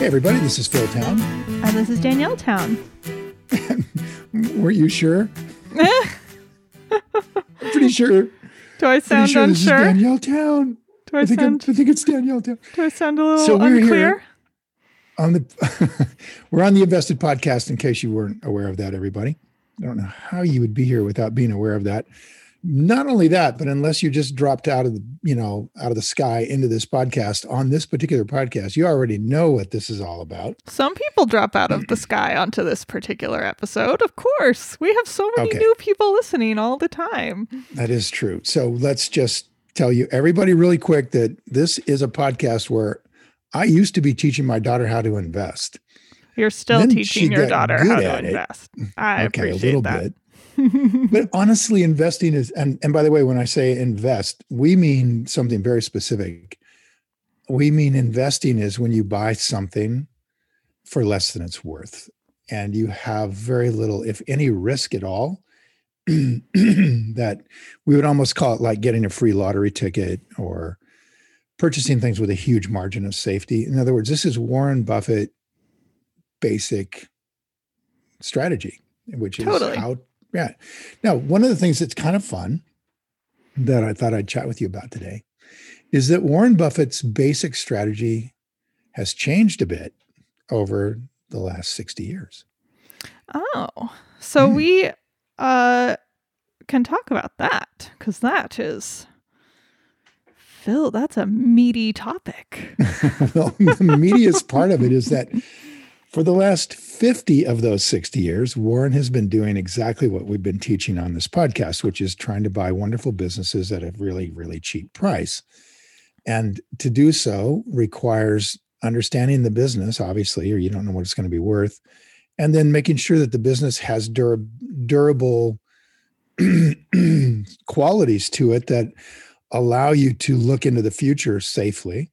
Hey everybody, this is Phil Town. And this is Danielle Town. Were you sure? I'm pretty sure. Do I sound unsure? This is Danielle Town. I think it's Danielle Town. Do I sound a little unclear? We're on the Invested podcast, in case you weren't aware of that, everybody. I don't know how you would be here without being aware of that. Not only that, but unless you just dropped out of the sky into this podcast, on this particular podcast, you already know what this is all about. Some people drop out of the sky onto this particular episode. Of course. We have so many new people listening all the time. That is true. So let's just tell you, everybody, really quick, that this is a podcast where I used to be teaching my daughter how to invest. You're still teaching your daughter how to invest. I appreciate that. Bit. But honestly, investing is, and by the way, when I say invest, we mean something very specific. We mean investing is when you buy something for less than it's worth, and you have very little, if any, risk at all. That we would almost call it like getting a free lottery ticket or purchasing things with a huge margin of safety. In other words, this is Warren Buffett basic strategy, which is how. Yeah. Now, one of the things that's kind of fun that I thought I'd chat with you about today is that Warren Buffett's basic strategy has changed a bit over the last 60 years. Oh, so we can talk about that, because that is, Phil, that's a meaty topic. Well, the meatiest part of it is that for the last 50 of those 60 years, Warren has been doing exactly what we've been teaching on this podcast, which is trying to buy wonderful businesses at a really, really cheap price. And to do so requires understanding the business, obviously, or you don't know what it's going to be worth, and then making sure that the business has durable qualities to it that allow you to look into the future safely.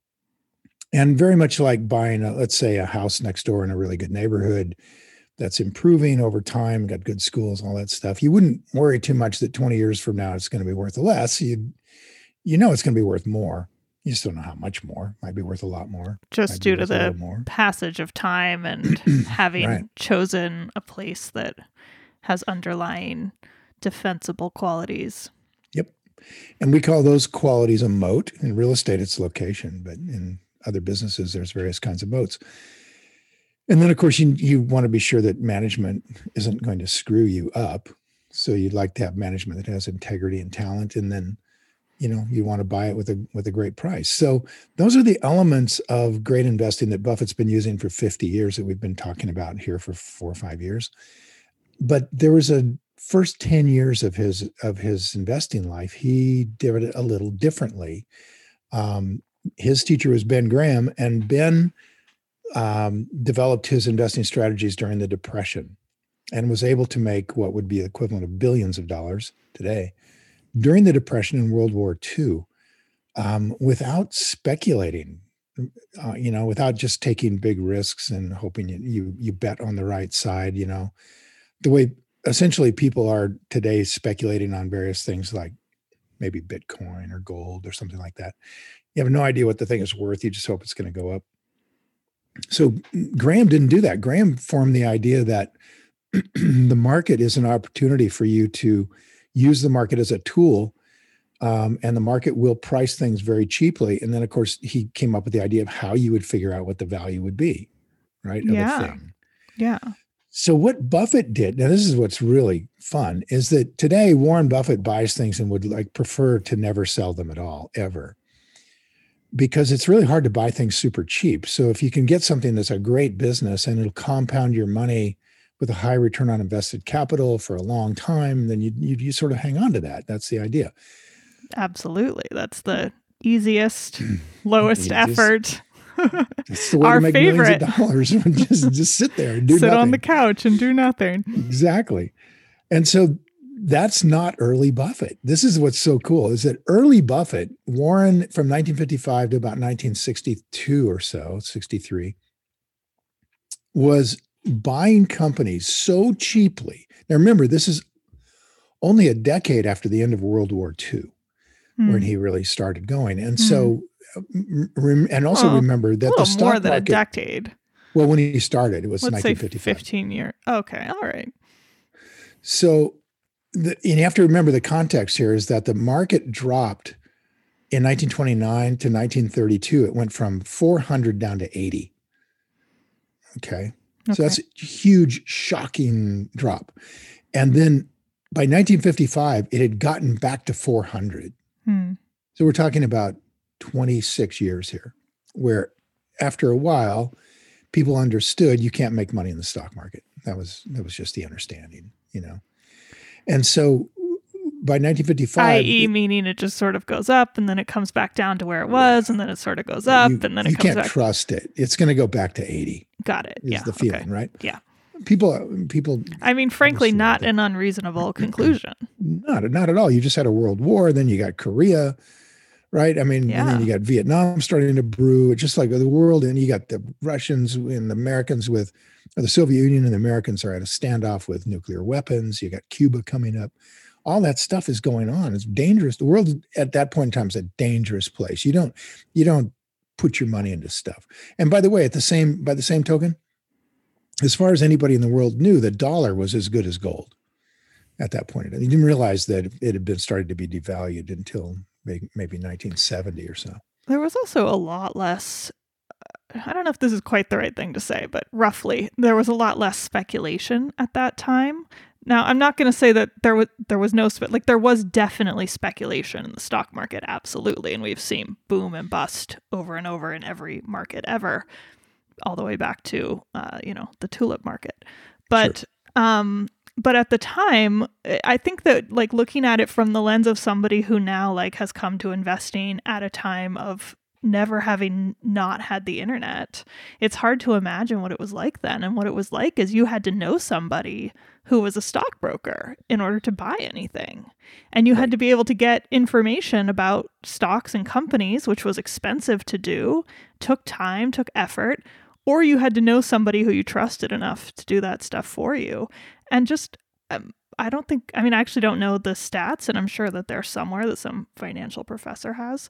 And very much like buying, let's say, a house next door in a really good neighborhood that's improving over time, got good schools, all that stuff. You wouldn't worry too much that 20 years from now it's going to be worth less. You know it's going to be worth more. You just don't know how much more. Might be worth a lot more. Just due to the passage of time and having chosen a place that has underlying defensible qualities. Yep. And we call those qualities a moat. In real estate, it's location, but in other businesses, there's various kinds of moats. And then, of course, you want to be sure that management isn't going to screw you up. So you'd like to have management that has integrity and talent. And then, you want to buy it with a great price. So those are the elements of great investing that Buffett's been using for 50 years that we've been talking about here for 4 or 5 years. But there was a first 10 years of his investing life, he did it a little differently. His teacher was Ben Graham, and Ben developed his investing strategies during the Depression and was able to make what would be the equivalent of billions of dollars today during the Depression in World War II, without speculating, without just taking big risks and hoping you bet on the right side, the way essentially people are today speculating on various things like maybe Bitcoin or gold or something like that. You have no idea what the thing is worth. You just hope it's going to go up. So Graham didn't do that. Graham formed the idea that the market is an opportunity for you to use the market as a tool, and the market will price things very cheaply. And then, of course, he came up with the idea of how you would figure out what the value would be, right? Of a thing. Yeah. So what Buffett did, now this is what's really fun, is that today Warren Buffett buys things and would prefer to never sell them at all, ever. Because it's really hard to buy things super cheap. So if you can get something that's a great business and it'll compound your money with a high return on invested capital for a long time, then you sort of hang on to that. That's the idea. Absolutely. That's the easiest, lowest effort. It's the way to make favorite. Millions of dollars. just sit there and do nothing. Sit on the couch and do nothing. Exactly. And so that's not early Buffett. This is what's so cool, is that early Buffett, Warren, from 1955 to about 1962 or so, 63, was buying companies so cheaply. Now remember, this is only a decade after the end of World War II when he really started going. And so and also remember that the stock more than market, a decade. Well, when he started, it was Let's 1955. Say 15 years. Okay, all right. So you have to remember the context here is that the market dropped in 1929 to 1932. It went from 400 down to 80. Okay. So that's a huge, shocking drop. And then by 1955, it had gotten back to 400. So we're talking about 26 years here, where after a while, people understood you can't make money in the stock market. That was just the understanding, And so by 1955, i.e. meaning it just sort of goes up and then it comes back down to where it was, and then it sort of goes up and then it comes back. You can't trust it. It's going to go back to 80. Got it. Is the feeling, right? Yeah. People. I mean, frankly, not an unreasonable conclusion. Not at all. You just had a world war, then you got Korea, right? I mean, and then you got Vietnam starting to brew. It's just like the world, and you got the Russians and the Americans or the Soviet Union and the Americans are at a standoff with nuclear weapons. You got Cuba coming up. All that stuff is going on. It's dangerous. The world at that point in time is a dangerous place. You don't put your money into stuff. And by the way, by the same token, as far as anybody in the world knew, the dollar was as good as gold at that point. You didn't realize that it had been started to be devalued until maybe 1970 or so. There was also a lot less, I don't know if this is quite the right thing to say, but roughly, there was a lot less speculation at that time. Now, I'm not going to say that there was no, there was definitely speculation in the stock market, absolutely. And we've seen boom and bust over and over in every market ever, all the way back to, the tulip market. But, sure. But at the time, I think that looking at it from the lens of somebody who now has come to investing at a time of never having not had the internet, it's hard to imagine what it was like then. And what it was like is you had to know somebody who was a stockbroker in order to buy anything. And you had to be able to get information about stocks and companies, which was expensive to do, took time, took effort, or you had to know somebody who you trusted enough to do that stuff for you. And just, I actually don't know the stats, and I'm sure that they're somewhere that some financial professor has.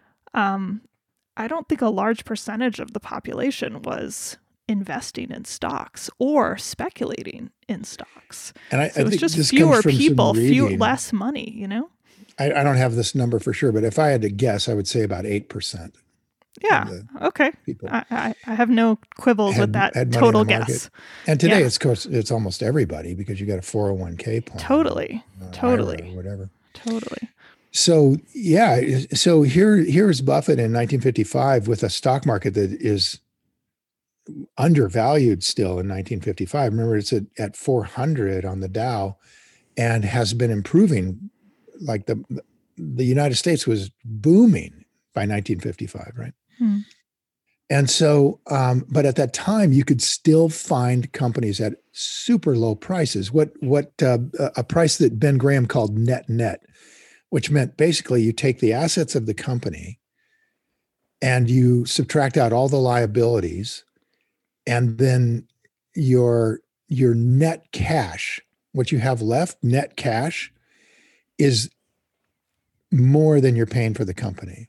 I don't think a large percentage of the population was investing in stocks or speculating in stocks. And so it's just fewer people, less money, I don't have this number for sure, but if I had to guess, I would say about 8%. Yeah. Okay. I have no quibbles with that total guess. And today, it's almost everybody because you got a 401k plan. Totally. Or whatever. Totally. So so here's Buffett in 1955 with a stock market that is undervalued still in 1955. Remember, it's at 400 on the Dow, and has been improving. Like the United States was booming by 1955, right? And so, but at that time, you could still find companies at super low prices. A price that Ben Graham called net, which meant basically you take the assets of the company and you subtract out all the liabilities, and then your net cash, what you have left, net cash, is more than you're paying for the company.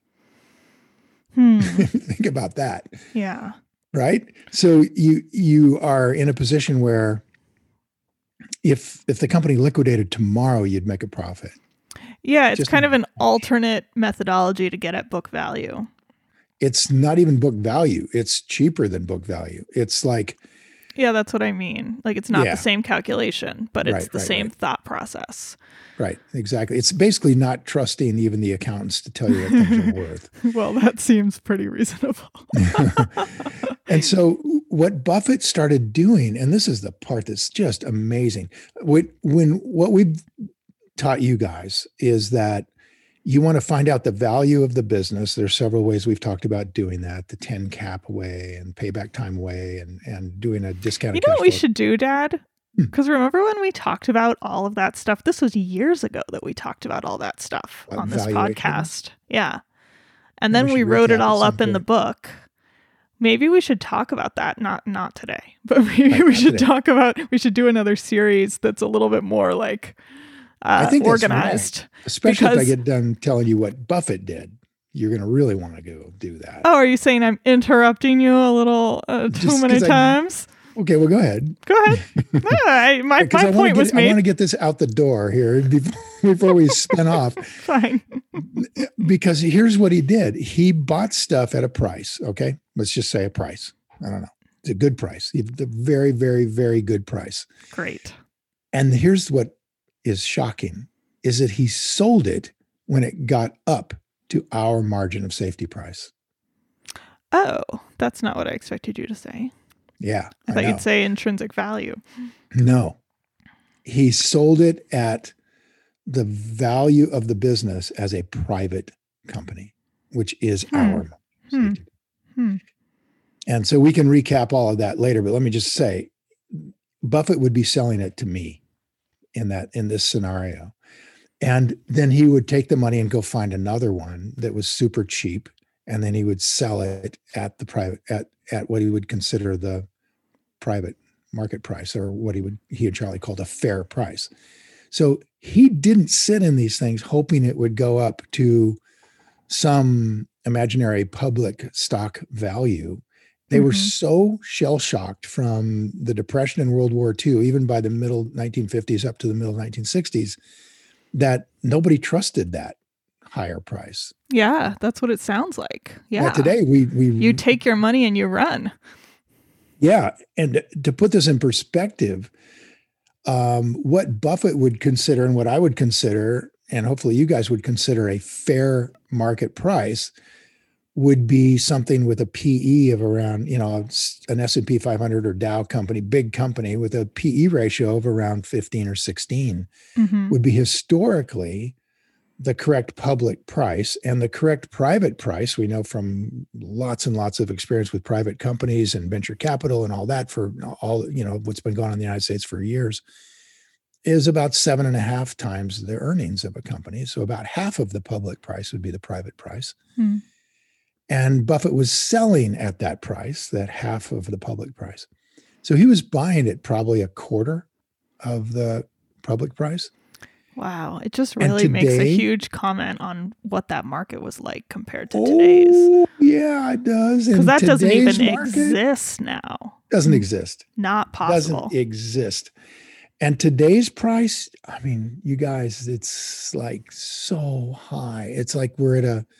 Think about that. Yeah. Right? So you are in a position where if the company liquidated tomorrow, you'd make a profit. Yeah, it's kind of an alternate methodology to get at book value. It's not even book value. It's cheaper than book value. It's like... Yeah, that's what I mean. It's not the same calculation, but it's the same thought process. Right, exactly. It's basically not trusting even the accountants to tell you what things are worth. Well, that seems pretty reasonable. And so what Buffett started doing, and this is the part that's just amazing, what we've taught you guys is that you want to find out the value of the business. There's several ways we've talked about doing that, the 10 cap way and payback time way and doing a discounted. You know what we should do, Dad? Because remember when we talked about all of that stuff? This was years ago that we talked about all that stuff on this podcast. Yeah. And then we wrote it all up in the book. Maybe we should talk about that. Not today, but maybe we should talk about, we should do another series that's a little bit more I think organized. Especially if I get done telling you what Buffett did. you're going to really want to go do that. Oh, are you saying I'm interrupting you a little too many times? Okay, well, go ahead. Go ahead. No, my point was made. I want to get this out the door here before we spin off. Fine. Because here's what he did. He bought stuff at a price, okay? Let's just say a price. I don't know. It's a good price. It's a very, very, very good price. Great. And here's what is shocking, is that he sold it when it got up to our margin of safety price. Oh, that's not what I expected you to say. Yeah. I thought you'd say intrinsic value. No. He sold it at the value of the business as a private company, which is our safety. And so we can recap all of that later, but let me just say, Buffett would be selling it to me in this scenario. And then he would take the money and go find another one that was super cheap. And then he would sell it at the private, at what he would consider the private market price, or what he and Charlie called a fair price. So he didn't sit in these things hoping it would go up to some imaginary public stock value. They were so shell-shocked from the Depression and World War II, even by the middle 1950s up to the middle 1960s, that nobody trusted that higher price. Yeah, that's what it sounds like. Yeah. Now today you take your money and you run. Yeah. And to put this in perspective, what Buffett would consider and what I would consider, and hopefully you guys would consider a fair market price, would be something with a PE of around, an S&P 500 or Dow company, big company with a PE ratio of around 15 or 16 would be historically the correct public price. And the correct private price, we know from lots and lots of experience with private companies and venture capital and all that, for all, what's been going on in the United States for years, is about 7.5 times the earnings of a company. So about half of the public price would be the private price. And Buffett was selling at that price, that half of the public price. So he was buying at probably a quarter of the public price. Wow. It just really makes a huge comment on what that market was like compared to today's. Yeah, it does. Because that doesn't even exist now. Doesn't exist. Not possible. Doesn't exist. And today's price, I mean, you guys, it's like so high. It's like we're at a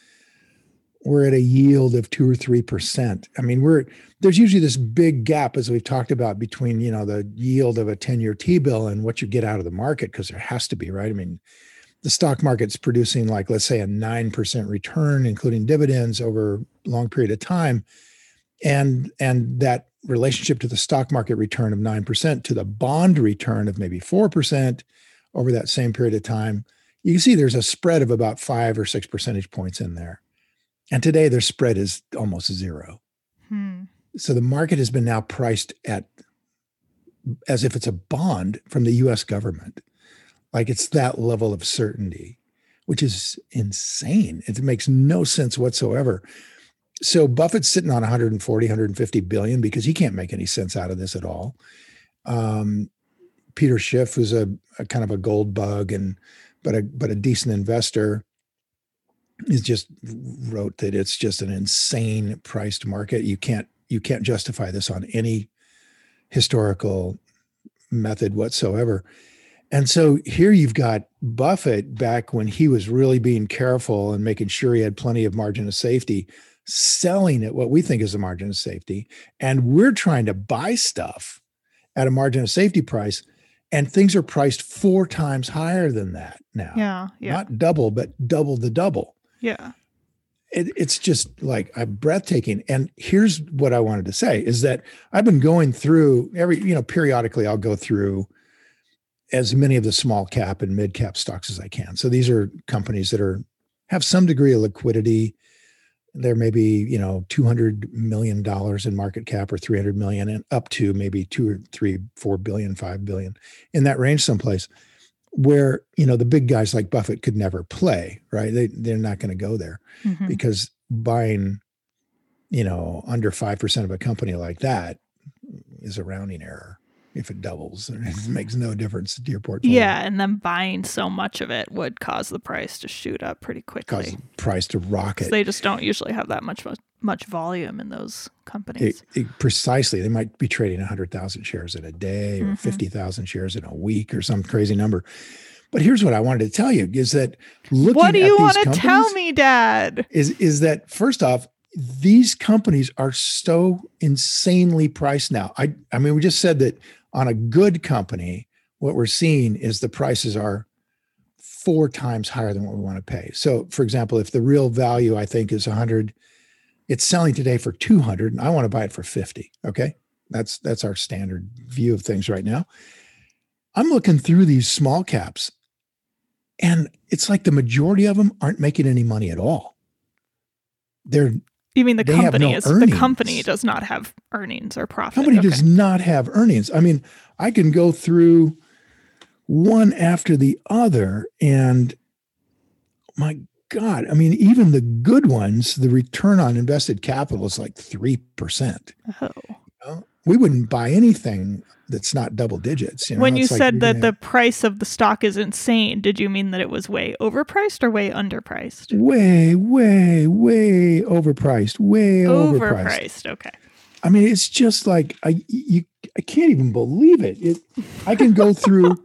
yield of 2 or 3%. I mean, there's usually this big gap, as we've talked about, between, the yield of a 10-year T-bill and what you get out of the market, because there has to be, right? I mean, the stock market's producing, like, let's say, a 9% return, including dividends, over a long period of time. And that relationship to the stock market return of 9% to the bond return of maybe 4% over that same period of time, you can see there's a spread of about 5 or 6 percentage points in there. And today their spread is almost zero. So the market has been now priced at as if it's a bond from the US government. Like it's that level of certainty, which is insane. It makes no sense whatsoever. So Buffett's sitting on 140, 150 billion because he can't make any sense out of this at all. Peter Schiff, who's a kind of a gold bug but a decent investor, is just wrote that it's just an insane priced market. You can't justify this on any historical method whatsoever. And so here you've got Buffett back when he was really being careful and making sure he had plenty of margin of safety, selling at what we think is a margin of safety. And we're trying to buy stuff at a margin of safety price, and things are priced 4 times higher than that now. Yeah. Not double, but double the double. Yeah. It's just like breathtaking. And here's what I wanted to say is that I've been going through periodically I'll go through as many of the small cap and mid cap stocks as I can. So these are companies that have some degree of liquidity. There may be, $200 million in market cap or 300 million, and up to maybe 2 or 3, 4 billion, 5 billion, in that range someplace, where, the big guys like Buffett could never play, right? They're not going to go there because buying, under 5% of a company like that is a rounding error. if it doubles. It makes no difference to your portfolio. Yeah, and then buying so much of it would cause the price to shoot up pretty quickly. Cause the price to rocket. They just don't usually have that much volume in those companies. Precisely. They might be trading 100,000 shares in a day or 50,000 shares in a week or some crazy number. But here's what I wanted to tell you is that looking what do you want to companies, tell me, Dad? Is that first off, these companies are so insanely priced now. I mean, we just said that on a good company, what we're seeing is the prices are 4 times higher than what we want to pay. So for example, if the real value I think is 100, it's selling today for 200 and I want to buy it for 50. Okay. That's our standard view of things right now. I'm looking through these small caps and it's like the majority of them aren't making any money at all. You mean the company is earnings. The company does not have earnings or profit. Company does not have earnings. I mean, I can go through one after the other and my God, I mean, even the good ones, the return on invested capital is like 3%. Oh. You know? We wouldn't buy anything that's not double digits. You know? When you said that the price of the stock is insane, did you mean that it was way overpriced or way underpriced? Way, way, way overpriced. Way overpriced. Okay. I mean, it's just like I can't even believe it. I can go through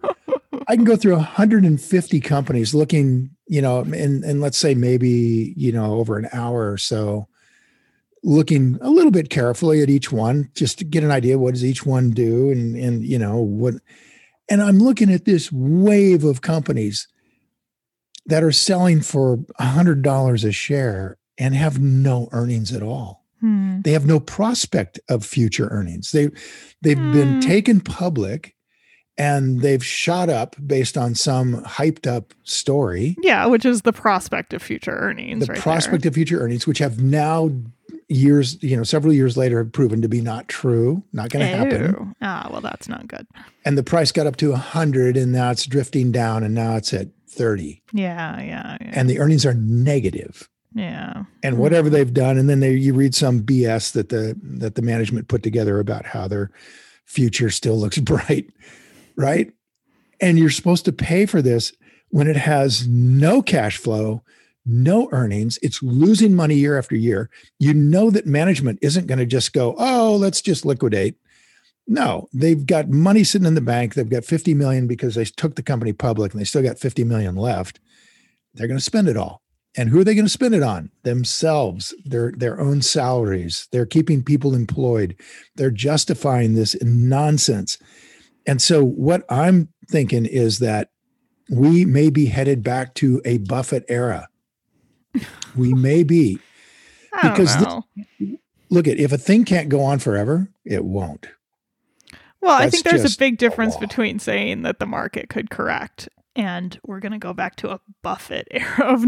150 companies looking, you know, and let's say maybe, you know, over an hour or so, looking a little bit carefully at each one just to get an idea what does each one do and you know what, and I'm looking at this wave of companies that are selling for $100 a share and have no earnings at all. They have no prospect of future earnings. They've been taken public and they've shot up based on some hyped up story. Yeah, which is the prospect of future earnings. The prospect of future earnings, which have now several years later have proven to be not true, not going to happen. Well, that's not good. And the price got up to 100 and now it's drifting down and now it's at 30. Yeah. And the earnings are negative. Yeah. And whatever they've done. And then you read some BS that the management put together about how their future still looks bright. Right. And you're supposed to pay for this when it has no cash flow, no earnings. It's losing money year after year. You know that management isn't going to just go, oh, let's just liquidate. No, they've got money sitting in the bank. They've got 50 million because they took the company public and they still got 50 million left. They're going to spend it all. And who are they going to spend it on? Themselves, their own salaries. They're keeping people employed. They're justifying this nonsense. And so what I'm thinking is that we may be headed back to a Buffett era. We may be. Because if a thing can't go on forever, it won't. Well, I think there's a big difference between saying that the market could correct and we're going to go back to a Buffett era of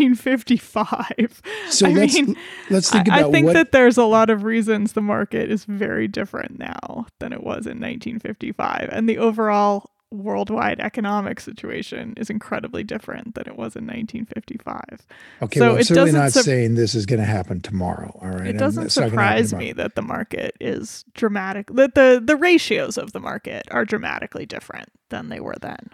1955. So let's think about I think that there's a lot of reasons the market is very different now than it was in 1955. And the overall worldwide economic situation is incredibly different than it was in 1955. Okay, so I'm certainly not saying this is going to happen tomorrow. All right. It doesn't surprise me that the market is dramatic, that the ratios of the market are dramatically different than they were then.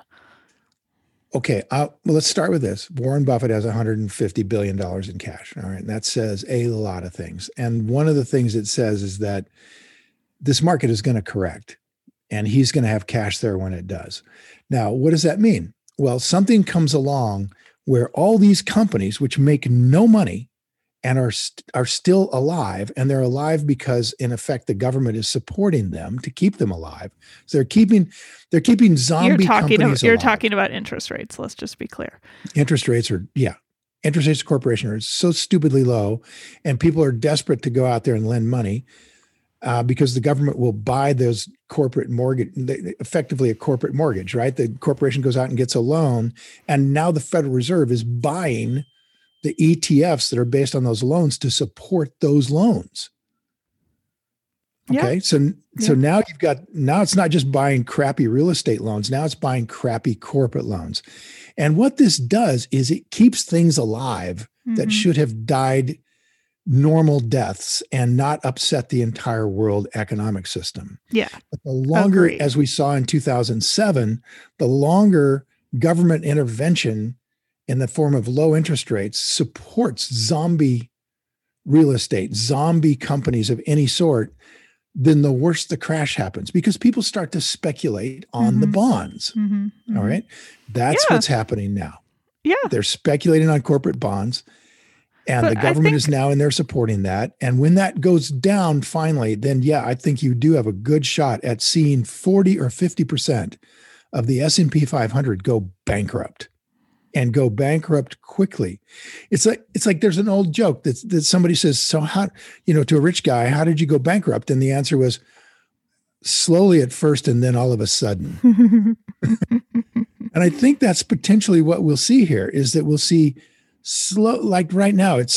Okay, well, let's start with this. Warren Buffett has $150 billion in cash. All right. And that says a lot of things. And one of the things it says is that this market is going to correct and he's going to have cash there when it does. Now, what does that mean? Well, something comes along where all these companies, which make no money and are still alive, and they're alive because, in effect, the government is supporting them to keep them alive. So they're keeping zombie companies alive. You're talking about interest rates. Let's just be clear. Interest rates of corporation are so stupidly low, and people are desperate to go out there and lend money because the government will buy those corporate mortgage, effectively a corporate mortgage, right? The corporation goes out and gets a loan, and now the Federal Reserve is buying the ETFs that are based on those loans to support those loans. Okay. So now it's not just buying crappy real estate loans. Now it's buying crappy corporate loans. And what this does is it keeps things alive that should have died normal deaths and not upset the entire world economic system. Yeah. But the longer, Agreed. as we saw in 2007, the longer government intervention in the form of low interest rates supports zombie real estate, zombie companies of any sort, then the worse the crash happens because people start to speculate on the bonds. All right. That's what's happening now. Yeah. They're speculating on corporate bonds, and the government is now in there supporting that. And when that goes down finally, then I think you do have a good shot at seeing 40 or 50% of the S&P 500 go bankrupt. And go bankrupt quickly. It's like there's an old joke that somebody says, so how, to a rich guy, how did you go bankrupt? And the answer was slowly at first and then all of a sudden. And I think that's potentially what we'll see here is that we'll see like right now, they're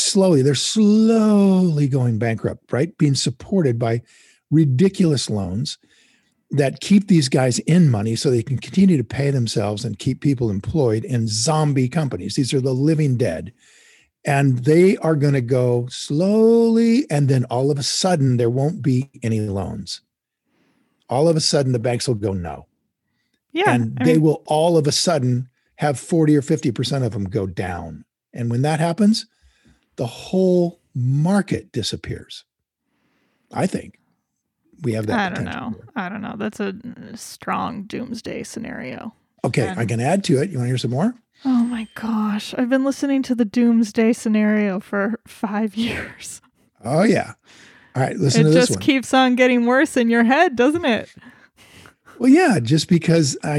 slowly going bankrupt, right? Being supported by ridiculous loans that keep these guys in money so they can continue to pay themselves and keep people employed in zombie companies. These are the living dead. And they are going to go slowly. And then all of a sudden, there won't be any loans. All of a sudden, the banks will go no. Yeah. And they will all of a sudden have 40 or 50% of them go down. And when that happens, the whole market disappears. I think. We have that. I don't know. That's a strong doomsday scenario. Okay, I can add to it. You want to hear some more? Oh my gosh. I've been listening to the doomsday scenario for 5 years. Oh, yeah. All right, listen to this one. It just keeps on getting worse in your head, doesn't it? Well, yeah, just because I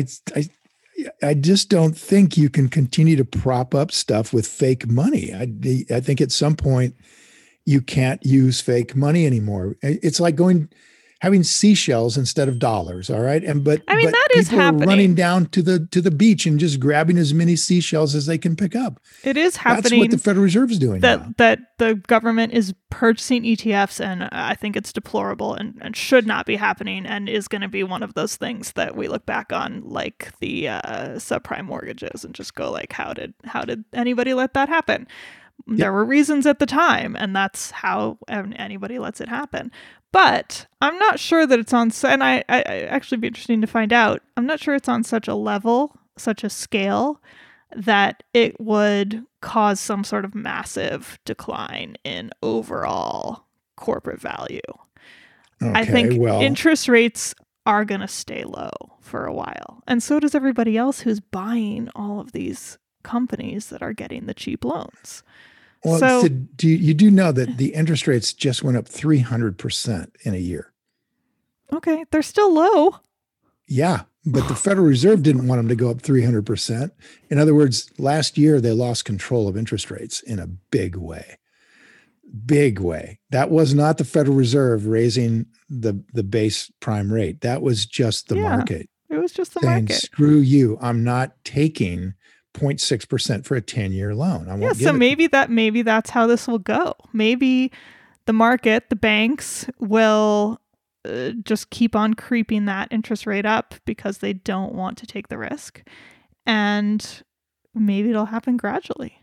just don't think you can continue to prop up stuff with fake money. I think at some point you can't use fake money anymore. It's like having seashells instead of dollars. All right. But that is people happening. Are running down to the beach and just grabbing as many seashells as they can pick up. It is happening. That's what the Federal Reserve is doing now. That the government is purchasing ETFs, and I think it's deplorable and should not be happening, and is going to be one of those things that we look back on like the subprime mortgages and just go like, how did anybody let that happen? Yep. There were reasons at the time, and that's how anybody lets it happen. But I'm not sure that it's on, and I actually be interesting to find out. I'm not sure it's on such a level, such a scale, that it would cause some sort of massive decline in overall corporate value. Okay, I think interest rates are going to stay low for a while. And so does everybody else who's buying all of these companies that are getting the cheap loans. Well, so, you do know that the interest rates just went up 300% in a year. Okay, they're still low. Yeah, but the Federal Reserve didn't want them to go up 300%. In other words, last year they lost control of interest rates in a big way. Big way. That was not the Federal Reserve raising the base prime rate. That was just the market. It was just the saying, market. Screw you. I'm not taking 0.6% for a 10-year loan. So maybe that's how this will go. Maybe the market, the banks will just keep on creeping that interest rate up because they don't want to take the risk. And maybe it'll happen gradually.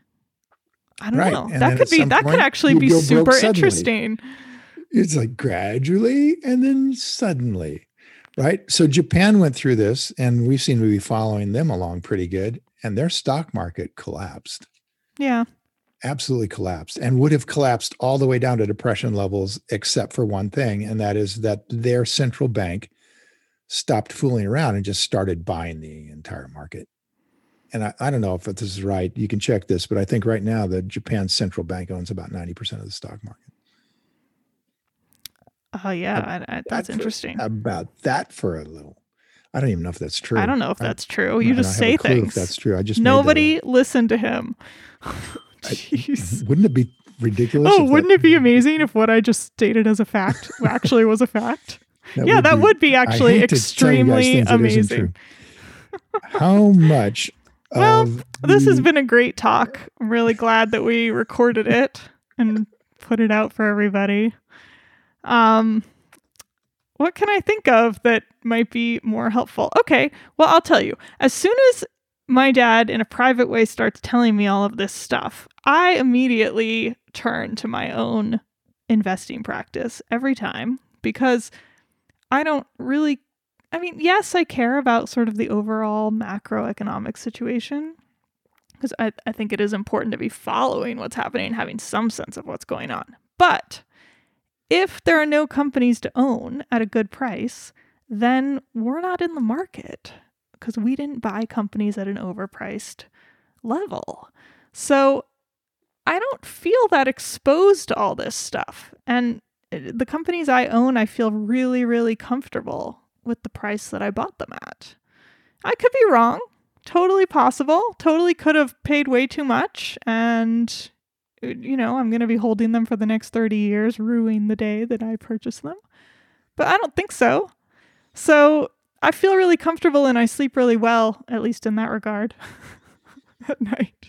I don't know. And that could actually be super interesting. It's like gradually and then suddenly, right? So Japan went through this, and we seem to be following them along pretty good. And their stock market collapsed. Yeah. Absolutely collapsed, and would have collapsed all the way down to depression levels, except for one thing. And that is that their central bank stopped fooling around and just started buying the entire market. And I don't know if this is right. You can check this, but I think right now the Japan central bank owns about 90% of the stock market. Oh, yeah. That's interesting. About that for a little. I don't even know if that's true. I don't know if that's true. You just say things. If that's true. I just nobody listened to him. Jeez. Wouldn't it be ridiculous? Oh, wouldn't it be amazing if what I just stated as a fact actually was a fact? That would be actually extremely amazing. How much? Well, this has been a great talk. I'm really glad that we recorded it and put it out for everybody. What can I think of that might be more helpful? Okay, well, I'll tell you. As soon as my dad, in a private way, starts telling me all of this stuff, I immediately turn to my own investing practice every time, because I don't really, I mean, yes, I care about sort of the overall macroeconomic situation, because I think it is important to be following what's happening and having some sense of what's going on. But if there are no companies to own at a good price, then we're not in the market, because we didn't buy companies at an overpriced level. So I don't feel that exposed to all this stuff. And the companies I own, I feel really, really comfortable with the price that I bought them at. I could be wrong. Totally possible. Totally could have paid way too much. And, I'm going to be holding them for the next 30 years, ruining the day that I purchased them. But I don't think so. So I feel really comfortable and I sleep really well, at least in that regard, at night.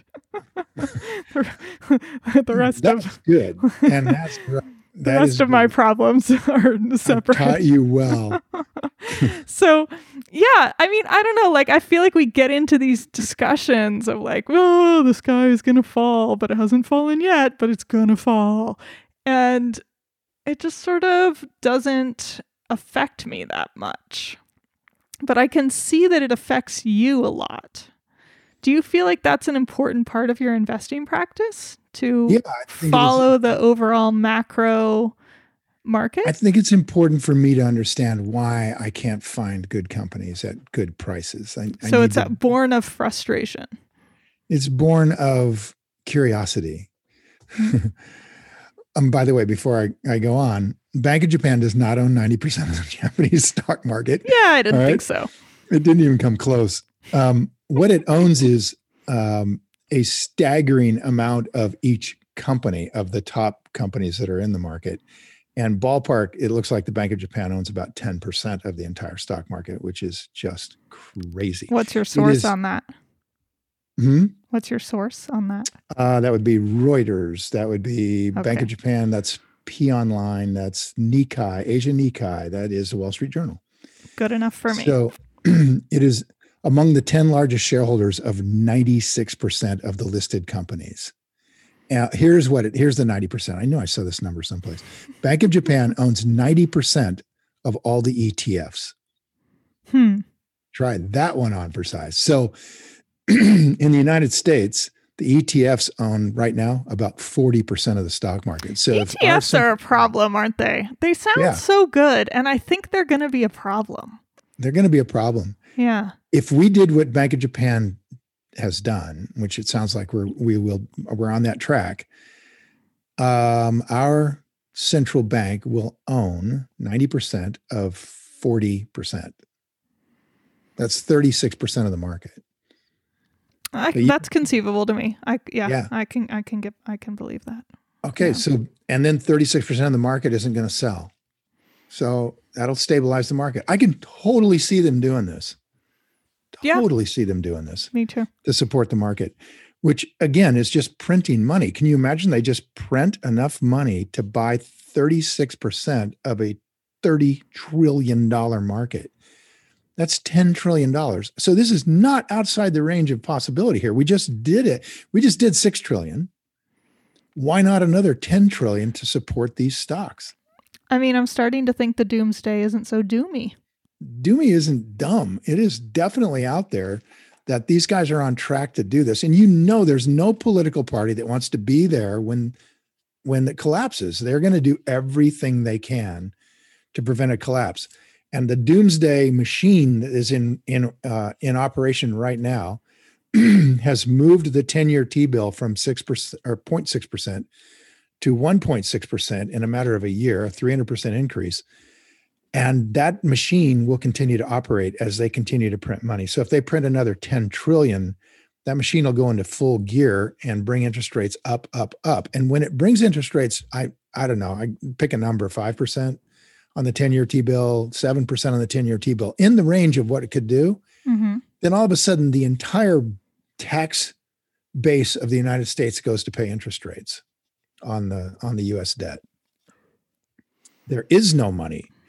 The rest that's good. And that's the rest of my problems are separate. I've taught you well. So, yeah, I mean, I don't know. Like, I feel like we get into these discussions of like, oh, the sky is going to fall, but it hasn't fallen yet, but it's going to fall. And it just sort of doesn't affect me that much. But I can see that it affects you a lot. Do you feel like that's an important part of your investing practice, to follow the overall macro market? I think it's important for me to understand why I can't find good companies at good prices. So it's born of frustration. It's born of curiosity. By the way, before I go on, Bank of Japan does not own 90% of the Japanese stock market. Yeah, I didn't think so. It didn't even come close. What it owns is a staggering amount of each company, of the top companies that are in the market. And ballpark, it looks like the Bank of Japan owns about 10% of the entire stock market, which is just crazy. What's your source on that? What's your source on that? That would be Reuters. That would be Bank of Japan. That's P Online. That's Nikkei, Asia Nikkei. That is the Wall Street Journal. Good enough for me. So it is among the 10 largest shareholders of 96% of the listed companies. Here's the 90%. I know I saw this number someplace. Bank of Japan owns 90% of all the ETFs. Try that one on for size. So in the United States, the ETFs own right now about 40% of the stock market. So ETFs are a problem, aren't they? They sound so good, and I think they're going to be a problem. They're going to be a problem. Yeah. If we did what Bank of Japan has done, which it sounds like we're on that track, our central bank will own 90% of 40%. That's 36% of the market. That's conceivable to me. I can believe that. Okay. Yeah. So, and then 36% of the market isn't going to sell. So that'll stabilize the market. I can totally see them doing this. See them doing this. Me too. To support the market, which again is just printing money. Can you imagine they just print enough money to buy 36% of a $30 trillion market? That's $10 trillion. So this is not outside the range of possibility here. We just did it. We just did $6 trillion. Why not another $10 trillion to support these stocks? I mean, I'm starting to think the doomsday isn't so doomy. Doomy isn't dumb. It is definitely out there that these guys are on track to do this. And there's no political party that wants to be there when it collapses. They're going to do everything they can to prevent a collapse. And the doomsday machine that is in operation right now has moved the 10-year T-bill from 6% or 0.6% to 1.6% in a matter of a year, a 300% increase. And that machine will continue to operate as they continue to print money. So if they print another 10 trillion, that machine will go into full gear and bring interest rates up, up, up. And when it brings interest rates, I don't know, I pick a number, 5% on the 10-year T-bill, 7% on the 10-year T-bill, in the range of what it could do, then all of a sudden the entire tax base of the United States goes to pay interest rates on the U.S. debt. There is no money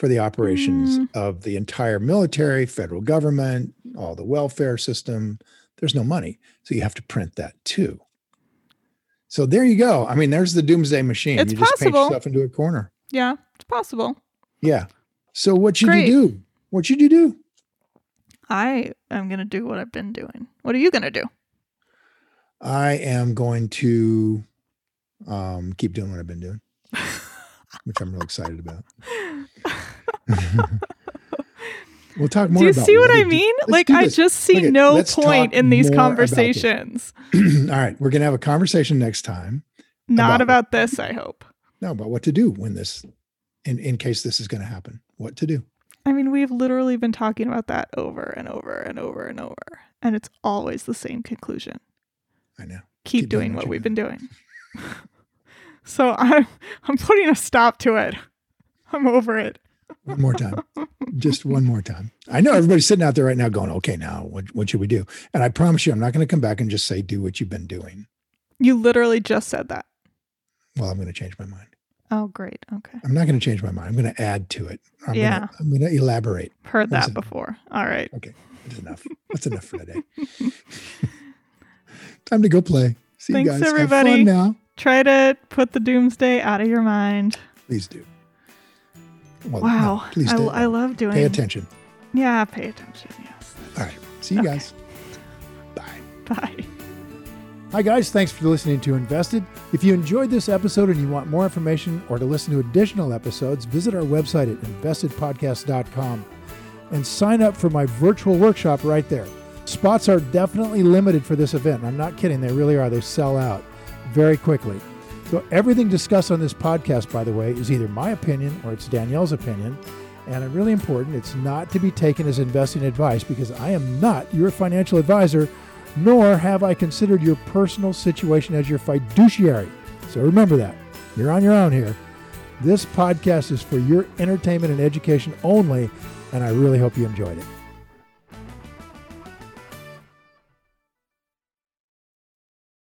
for the operations of the entire military, federal government, all the welfare system. There's no money. So you have to print that too. So there you go. I mean, there's the doomsday machine. It's you just paint possible. yourself into a corner. Yeah, it's possible. Yeah. So what should Great. you do? What should you do? I am going to do what I've been doing. What are you going to do? I am going to keep doing what I've been doing, which I'm real excited about. We'll talk more about. Do you see what I mean? Like, I just see no point in these conversations. All right. We're going to have a conversation next time. Not about this, I hope. No, about what to do when this, in case this is going to happen. What to do. I mean, we've literally been talking about that over and over and over and over. And it's always the same conclusion. I know. Keep doing what we've been doing. So I'm putting a stop to it. I'm over it. One more time. Just one more time. I know everybody's sitting out there right now going, okay, now what should we do? And I promise you, I'm not going to come back and just say, do what you've been doing. You literally just said that. Well, I'm going to change my mind. Oh, great. Okay. I'm not going to change my mind. I'm going to add to it. I'm going to elaborate. Heard that before. All right. Okay. That's enough. That's enough for today. Time to go play. See you guys. Thanks, everybody. Have fun now. Try to put the doomsday out of your mind. Please do. Well, wow. No, please do. I love doing. Pay attention. Yeah, pay attention. Yes. All right. See you guys. Bye. Bye. Hi, guys. Thanks for listening to Invested. If you enjoyed this episode and you want more information or to listen to additional episodes, visit our website at investedpodcast.com and sign up for my virtual workshop right there. Spots are definitely limited for this event. I'm not kidding. They really are. They sell out very quickly. So everything discussed on this podcast, by the way, is either my opinion or it's Danielle's opinion. And really important, it's not to be taken as investing advice because I am not your financial advisor, nor have I considered your personal situation as your fiduciary. So remember that. You're on your own here. This podcast is for your entertainment and education only, and I really hope you enjoyed it.